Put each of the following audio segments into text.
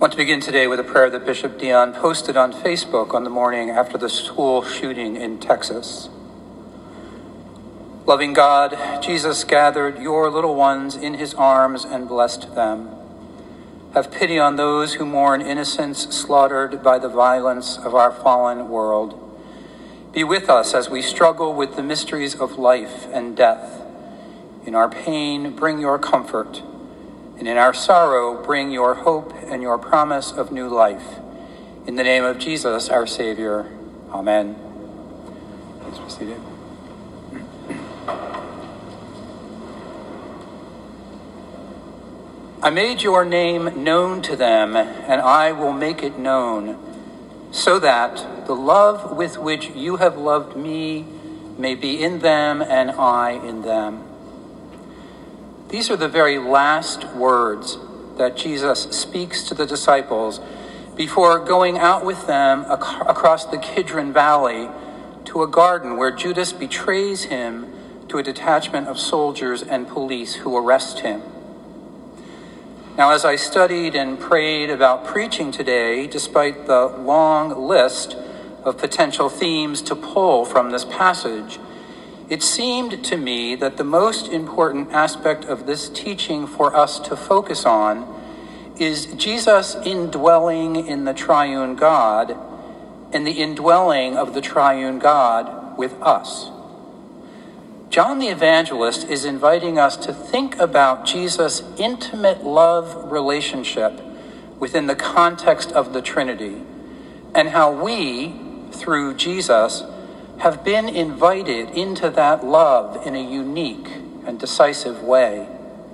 want to begin today with a prayer that Bishop Dion posted on Facebook on the morning after the school shooting in Texas. Loving God, Jesus gathered your little ones in his arms and blessed them. Have pity on those who mourn innocents slaughtered by the violence of our fallen world. Be with us as we struggle with the mysteries of life and death. In our pain, bring your comfort, and in our sorrow, bring your hope and your promise of new life. In the name of Jesus, our Savior. Amen. Please be seated. I made your name known to them, and I will make it known, so that the love with which you have loved me may be in them and I in them. These are the very last words that Jesus speaks to the disciples before going out with them across the Kidron Valley to a garden where Judas betrays him to a detachment of soldiers and police who arrest him. Now, as I studied and prayed about preaching today, despite the long list of potential themes to pull from this passage, it seemed to me that the most important aspect of this teaching for us to focus on is Jesus' indwelling in the triune God and the indwelling of the triune God with us. John the Evangelist is inviting us to think about Jesus' intimate love relationship within the context of the Trinity, and how we, through Jesus, have been invited into that love in a unique and decisive way.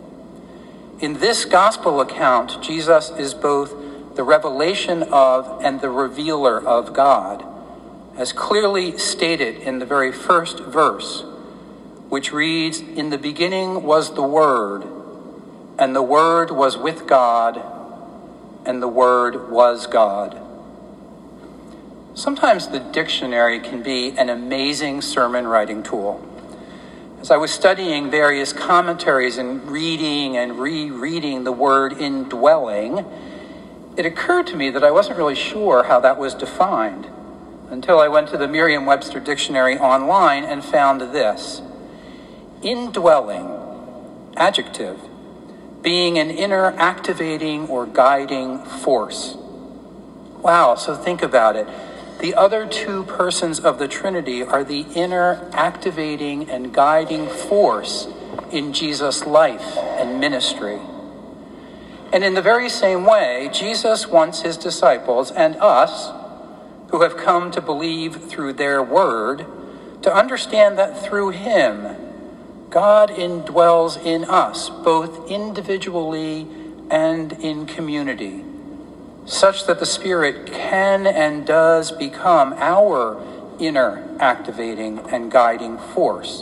In this gospel account, Jesus is both the revelation of and the revealer of God, as clearly stated in the very first verse, which reads, "In the beginning was the Word, and the Word was with God, and the Word was God." Sometimes the dictionary can be an amazing sermon writing tool. As I was studying various commentaries and reading and rereading the word indwelling, it occurred to me that I wasn't really sure how that was defined until I went to the Merriam-Webster dictionary online and found this. Indwelling, adjective, being an inner activating or guiding force. Wow, so think about it. The other two persons of the Trinity are the inner activating and guiding force in Jesus' life and ministry. And in the very same way, Jesus wants his disciples and us, who have come to believe through their word, to understand that through him, God indwells in us, both individually and in community, such that the Spirit can and does become our inner activating and guiding force.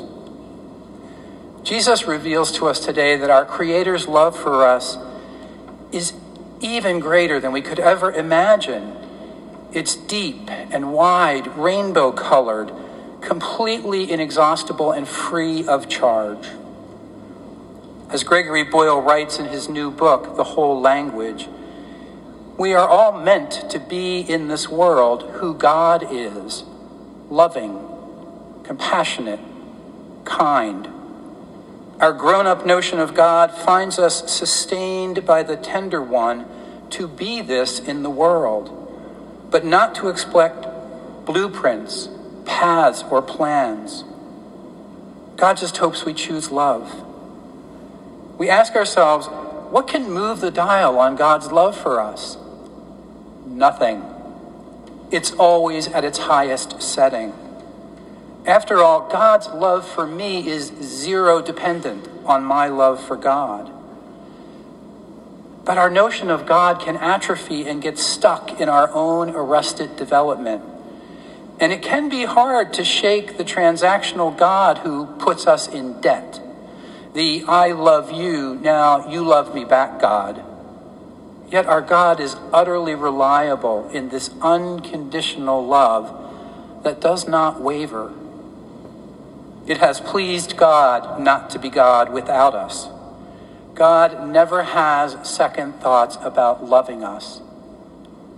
Jesus reveals to us today that our Creator's love for us is even greater than we could ever imagine. It's deep and wide, rainbow-colored, completely inexhaustible and free of charge. As Gregory Boyle writes in his new book, The Whole Language, we are all meant to be in this world who God is, loving, compassionate, kind. Our grown-up notion of God finds us sustained by the tender one to be this in the world, but not to expect blueprints, paths, or plans. God just hopes we choose love. We ask ourselves, what can move the dial on God's love for us? Nothing. It's always at its highest setting. After all, God's love for me is zero dependent on my love for God. But our notion of God can atrophy and get stuck in our own arrested development. And it can be hard to shake the transactional God who puts us in debt. The I love you, now you love me back God. Yet our God is utterly reliable in this unconditional love that does not waver. It has pleased God not to be God without us. God never has second thoughts about loving us.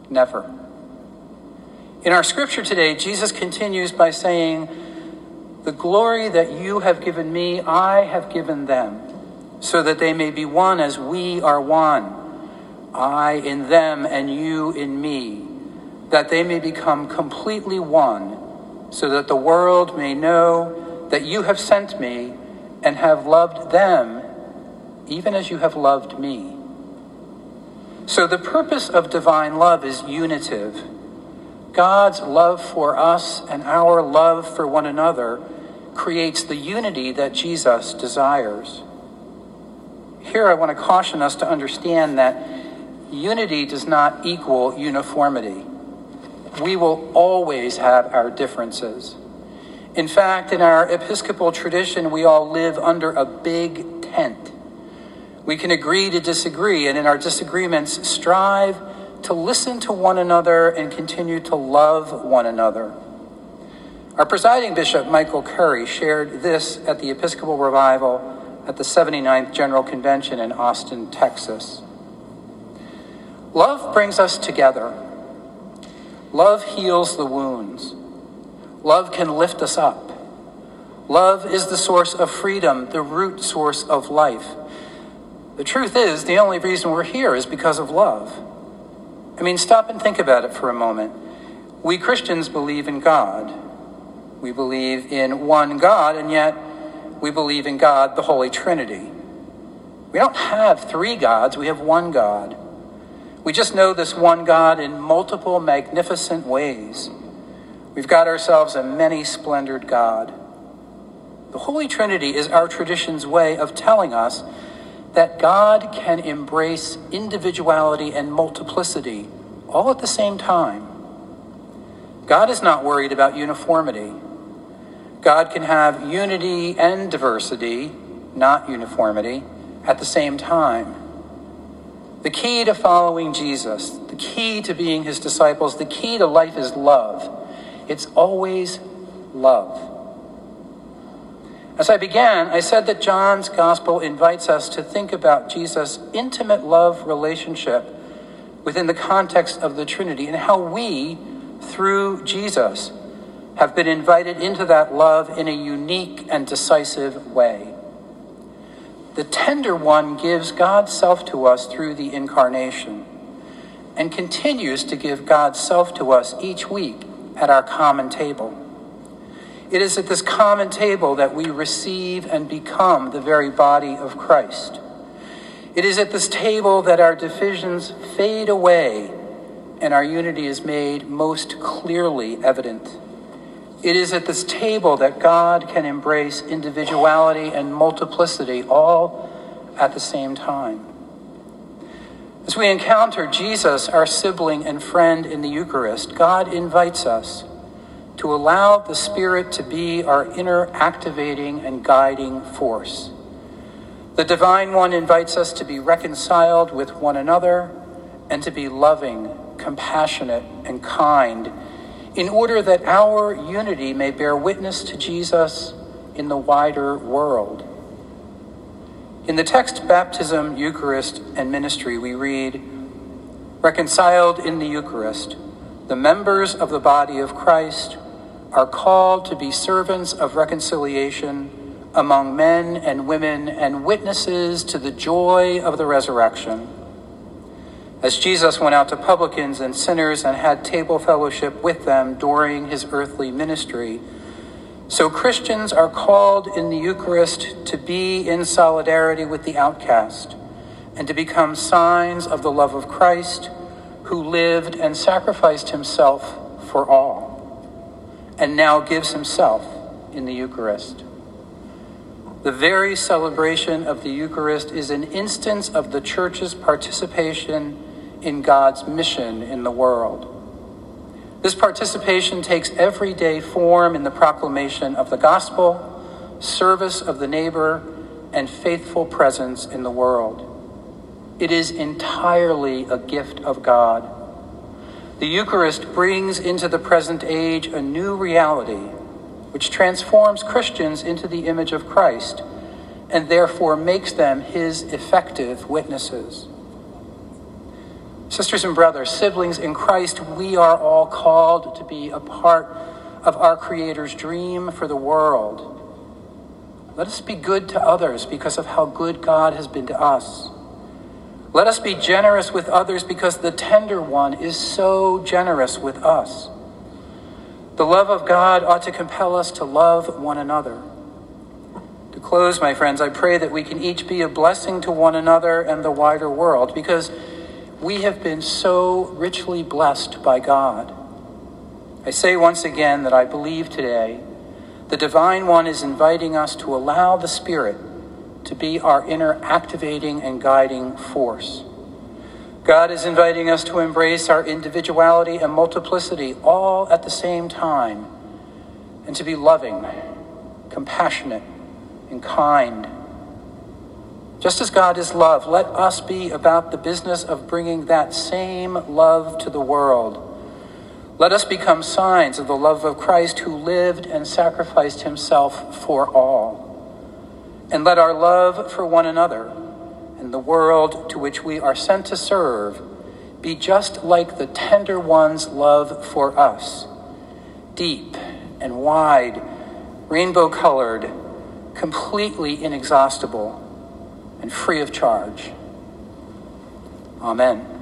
Never. In our scripture today, Jesus continues by saying, "The glory that you have given me, I have given them, so that they may be one as we are one. I in them and you in me, that they may become completely one, so that the world may know that you have sent me and have loved them, even as you have loved me." So the purpose of divine love is unitive. God's love for us and our love for one another creates the unity that Jesus desires. Here I want to caution us to understand that unity does not equal uniformity. We will always have our differences. In fact, in our Episcopal tradition, we all live under a big tent. We can agree to disagree, and in our disagreements, strive to listen to one another and continue to love one another. Our presiding bishop, Michael Curry, shared this at the Episcopal Revival at the 79th General Convention in Austin, Texas. Love brings us together. Love heals the wounds. Love can lift us up. Love is the source of freedom, the root source of life. The truth is, the only reason we're here is because of love. I mean, stop and think about it for a moment. We Christians believe in God. We believe in one God, and yet we believe in God, the Holy Trinity. We don't have three gods, we have one God. We just know this one God in multiple magnificent ways. We've got ourselves a many-splendored God. The Holy Trinity is our tradition's way of telling us that God can embrace individuality and multiplicity all at the same time. God is not worried about uniformity. God can have unity and diversity, not uniformity, at the same time. The key to following Jesus, the key to being his disciples, the key to life is love. It's always love. As I began, I said that John's gospel invites us to think about Jesus' intimate love relationship within the context of the Trinity and how we, through Jesus, have been invited into that love in a unique and decisive way. The tender one gives God's self to us through the incarnation and continues to give God's self to us each week at our common table. It is at this common table that we receive and become the very body of Christ. It is at this table that our divisions fade away and our unity is made most clearly evident. It is at this table that God can embrace individuality and multiplicity all at the same time. As we encounter Jesus, our sibling and friend in the Eucharist, God invites us to allow the Spirit to be our inner activating and guiding force. The Divine One invites us to be reconciled with one another and to be loving, compassionate, and kind in order that our unity may bear witness to Jesus in the wider world. In the text Baptism, Eucharist, and Ministry, we read, "Reconciled in the Eucharist, the members of the body of Christ are called to be servants of reconciliation among men and women and witnesses to the joy of the resurrection. As Jesus went out to publicans and sinners and had table fellowship with them during his earthly ministry, so Christians are called in the Eucharist to be in solidarity with the outcast and to become signs of the love of Christ, who lived and sacrificed himself for all, and now gives himself in the Eucharist. The very celebration of the Eucharist is an instance of the Church's participation in God's mission in the world. This participation takes everyday form in the proclamation of the gospel, service of the neighbor, and faithful presence in the world. It is entirely a gift of God. The Eucharist brings into the present age a new reality, which transforms Christians into the image of Christ, and therefore makes them his effective witnesses. Sisters and brothers, siblings in Christ, we are all called to be a part of our Creator's dream for the world. Let us be good to others because of how good God has been to us. Let us be generous with others because the tender one is so generous with us. The love of God ought to compel us to love one another. To close, my friends, I pray that we can each be a blessing to one another and the wider world, because we have been so richly blessed by God. I say once again that I believe today the Divine One is inviting us to allow the Spirit to be our inner activating and guiding force. God is inviting us to embrace our individuality and multiplicity all at the same time, and to be loving, compassionate, and kind. Just as God is love, let us be about the business of bringing that same love to the world. Let us become signs of the love of Christ, who lived and sacrificed himself for all. And let our love for one another and the world to which we are sent to serve be just like the tender one's love for us, deep and wide, rainbow-colored, completely inexhaustible, and free of charge. Amen.